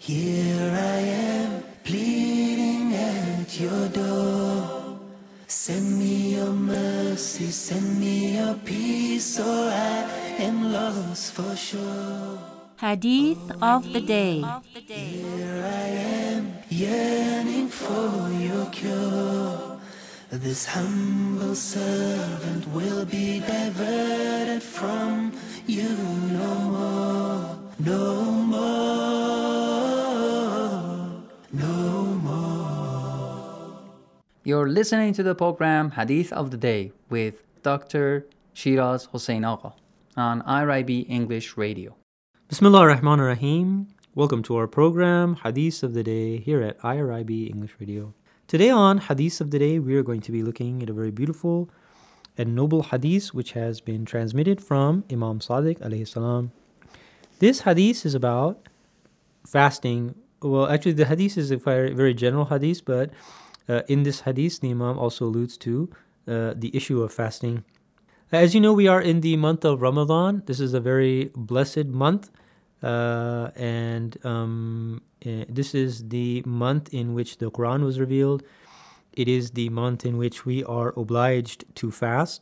Here I am, pleading at your door. Send me your mercy, send me your peace, or I am lost for sure. Hadith of the Day. Here I am, yearning for your cure. This humble servant will be diverted from you no more, no more, no more. You're listening to the program Hadith of the Day with Dr. Shiraz Hossein Agha on IRIB English Radio. Bismillah ar-Rahman ar-Rahim. Welcome to our program Hadith of the Day here at IRIB English Radio. Today on Hadith of the Day, we are going to be looking at a very beautiful and noble hadith which has been transmitted from Imam Sadiq alayhi salam. This hadith is about fasting. Well, actually the hadith is a very general hadith, but in this hadith the Imam also alludes to the issue of fasting. As you know, we are in the month of Ramadan. This is a very blessed month. This is the month in which the Quran was revealed. It is the month in which we are obliged to fast.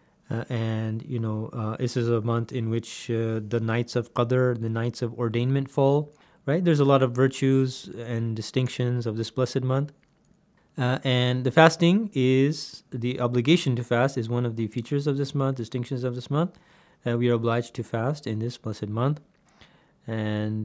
This is a month in which the nights of Qadr, the nights of ordainment fall, right? There's a lot of virtues and distinctions of this blessed month. And the fasting is, the obligation to fast is one of the features of this month, distinctions of this month. We are obliged to fast in this blessed month. And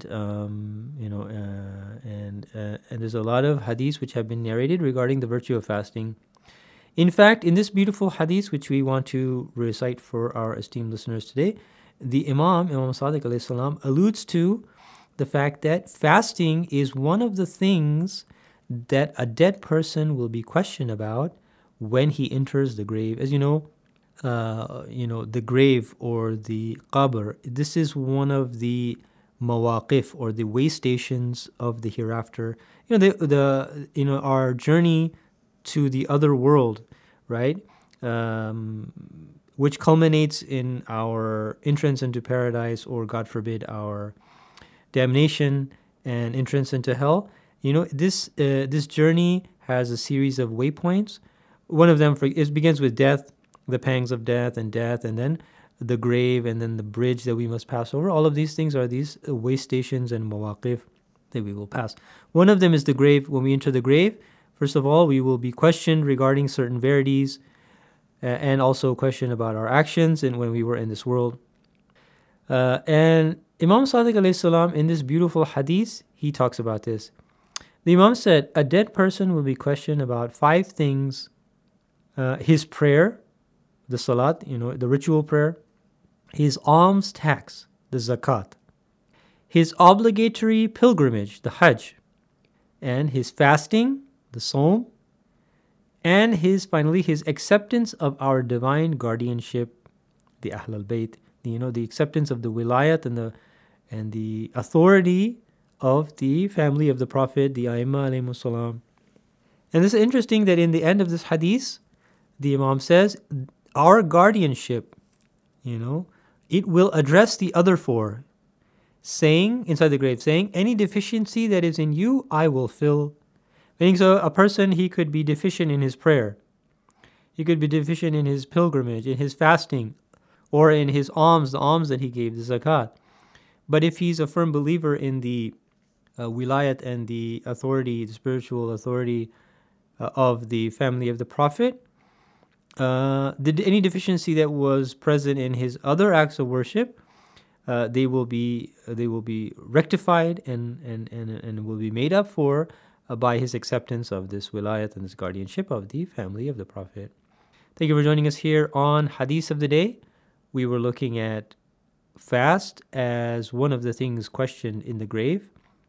there's a lot of hadiths which have been narrated regarding the virtue of fasting. In fact, in this beautiful hadith which we want to recite for our esteemed listeners today, the Imam Sadiq alayhi salam alludes to the fact that fasting is one of the things that a dead person will be questioned about when he enters the grave. As you know, the grave or the qabr, this is one of the mawaqif or the way stations of the hereafter. Our journey to the other world, right? Which culminates in our entrance into paradise, or God forbid, our damnation and entrance into hell. This journey has a series of waypoints. One of them begins with death, the pangs of death, and then the grave, and then the bridge that we must pass over. All of these things are these way stations and mawaqif that we will pass. One of them is the grave. When we enter the grave, first of all, we will be questioned regarding certain verities, and also questioned about our actions and when we were in this world. And Imam Sadiq alayhi salam, in this beautiful hadith, he talks about this. The Imam said, a dead person will be questioned about 5 things: his prayer, the salat, the ritual prayer; his alms tax, the zakat; his obligatory pilgrimage, the hajj; and his fasting, the sawm; and finally his acceptance of our divine guardianship, the Ahl al-Bayt, the acceptance of the wilayat and the authority of the family of the Prophet, the Aimma alayhimus salam. And this is interesting that in the end of this hadith, the Imam says, our guardianship, it will address the other 4, saying, inside the grave, saying, any deficiency that is in you, I will fill. Meaning, so a person, he could be deficient in his prayer. He could be deficient in his pilgrimage, in his fasting, or in his alms, the alms that he gave, the zakat. But if he's a firm believer in the wilayat and the authority, the spiritual authority of the family of the Prophet, any deficiency that was present in his other acts of worship, they will be rectified and will be made up for by his acceptance of this wilayat and this guardianship of the family of the Prophet. Thank you for joining us here on Hadith of the Day. We were looking at fast as one of the things questioned in the grave.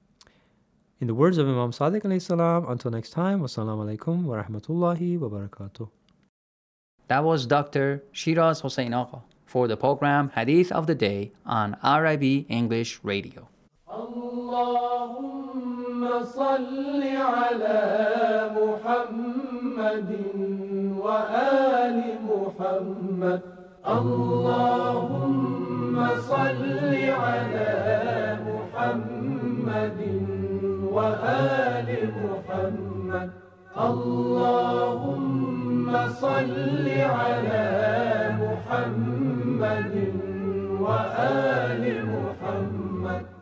In the words of Imam Sadiq alayhi salam, until next time, wassalamu alaikum wa rahmatullahi wa barakatuh. That was Dr. Shiraz Hossein Agha for the program Hadith of the Day on IRIB English Radio. Allahumma salli ala Muhammadin wa ali Muhammad. Allahumma salli ala Muhammadin وآل محمد اللهم صل على محمد وآل محمد